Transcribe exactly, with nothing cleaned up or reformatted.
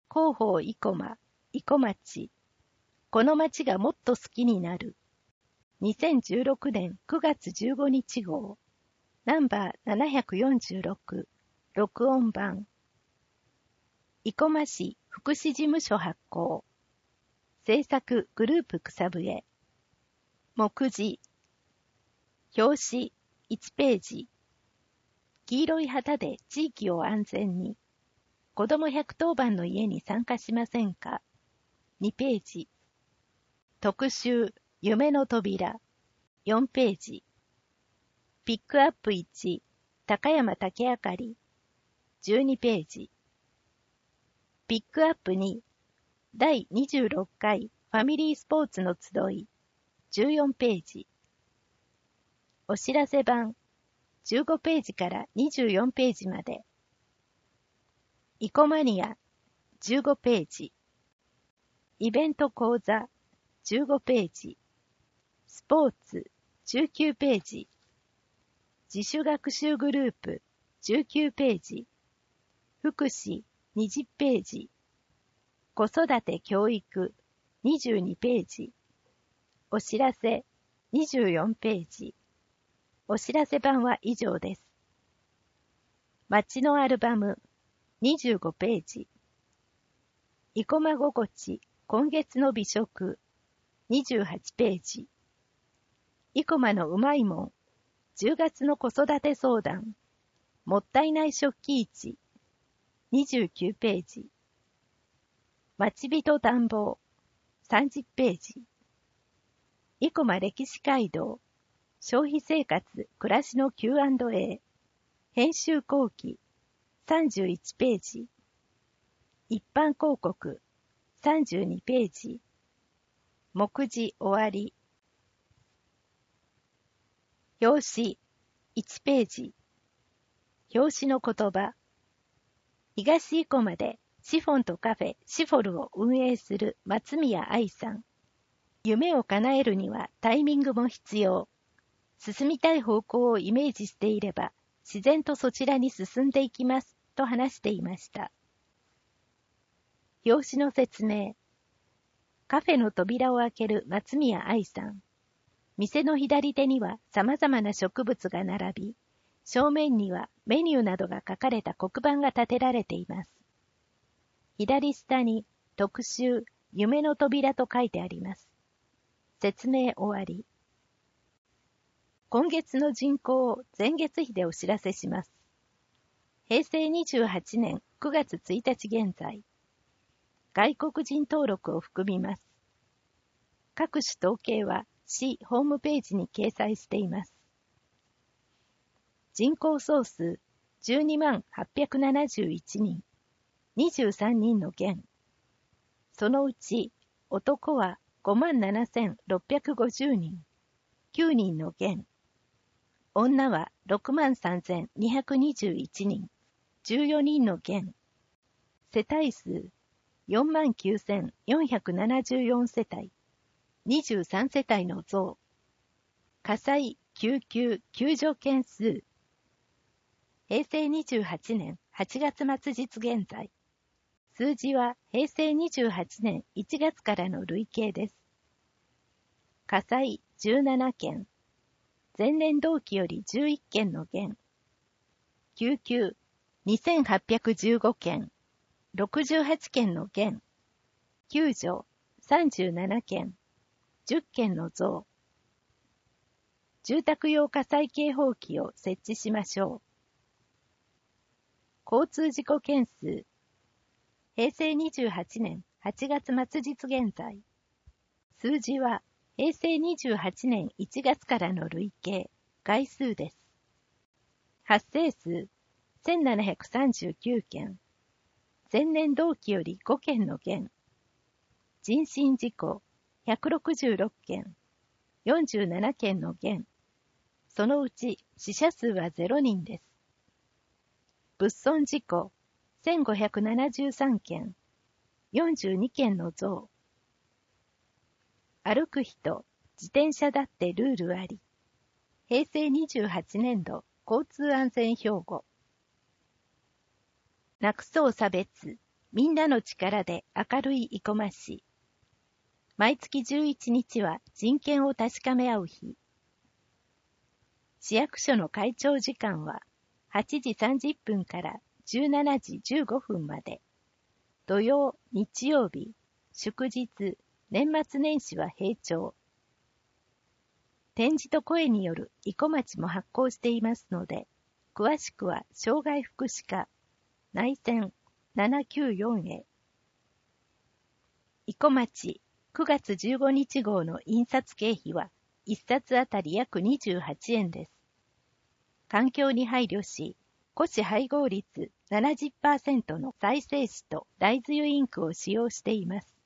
広報生駒、生駒町。この町がもっと好きになる。にせんじゅうろくねんくがつじゅうごにち号。ナンバーななひゃくよんじゅうろく。録音版。生駒市福祉事務所発行。制作グループ草笛。目次。表紙いちページ。黄色い旗で地域を安全に。子どもひゃくとおばんの家に参加しませんか。にページ。特集夢の扉。よんページ。ピックアップいち高山竹あかり。じゅうにページ。ピックアップにだいにじゅうろっかいファミリースポーツの集い。じゅうよんページ。お知らせ版じゅうごページからにじゅうよんページまで。イコマニアじゅうごページ。イベント講座じゅうごページ。スポーツじゅうきゅうページ。自主学習グループじゅうきゅうページ。福祉にじゅっページ。子育て教育にじゅうにページ。お知らせにじゅうよんページ。お知らせ版は以上です。街のアルバムにじゅうごページ。生駒心地今月の美食にじゅうはちページ。生駒のうまいもんじゅうがつの子育て相談もったいない食器市にじゅうきゅうページ。町人探訪さんじゅっページ。生駒歴史街道消費生活暮らしの キューアンドエー 編集後期さんじゅういちページ。一般広告さんじゅうにページ。目次終わり。表紙いちページ。表紙の言葉。東生駒でシフォンとカフェシフォルを運営する松宮愛さん。夢を叶えるにはタイミングも必要。進みたい方向をイメージしていれば自然とそちらに進んでいきますと話していました。表紙の説明。カフェの扉を開ける松宮愛さん。店の左手には様々な植物が並び、正面にはメニューなどが書かれた黒板が立てられています。左下に特集夢の扉と書いてあります。説明終わり。今月の人口を前月比でお知らせします。へいせいにじゅうはちねんくがつついたち現在。外国人登録を含みます。各種統計は市ホームページに掲載しています。人口総数じゅうにまんはっぴゃくななじゅういちにん、にじゅうさんにんの減。そのうち男はごまんななせんろっぴゃくごじゅうにん、きゅうにんの減。女はろくまんさんぜんにひゃくにじゅういちにん、じゅうよにんの減。世帯数よんまんきゅうせんよんひゃくななじゅうよんせたい、にじゅうさんせたいの増。火災救急救助件数。へいせいにじゅうはちねんはちがつ末日現在。数字はへいせいにじゅうはちねんいちがつからの累計です。火災じゅうななけん。前年同期よりじゅういっけんの減。救急にせんはっぴゃくじゅうごけん。ろくじゅうはちけんの減。救助さんじゅうななけん。じゅっけんの増。住宅用火災警報器を設置しましょう。交通事故件数。へいせいにじゅうはちねんはちがつ末日現在。数字はへいせいにじゅうはちねんいちがつからの累計、概数です。発生数せんななひゃくさんじゅうきゅうけん。前年同期よりごけんの減。人身事故ひゃくろくじゅうろっけん。よんじゅうななけんの減。そのうち死者数はゼロにんです。物損事故せんごひゃくななじゅうさんけん。よんじゅうにけんの増。歩く人、自転車だってルールあり。へいせいにじゅうはちねんど交通安全標語。なくそう差別、 みんなの力で明るい生駒市。毎月じゅういちにちは人権を確かめ合う日。市役所の会長時間ははちじさんじゅっぷんからじゅうしちじじゅうごふんまで。土曜、日曜日、祝日、年末年始は閉庁。点字と声による生駒町も発行していますので、詳しくは障害福祉課内線ななきゅうよんへ。生駒町くがつじゅうごにち号の印刷経費はいっさつあたり約にじゅうはちえんです。環境に配慮し、古紙配合率 ななじゅっパーセント の再生紙と大豆油インクを使用しています。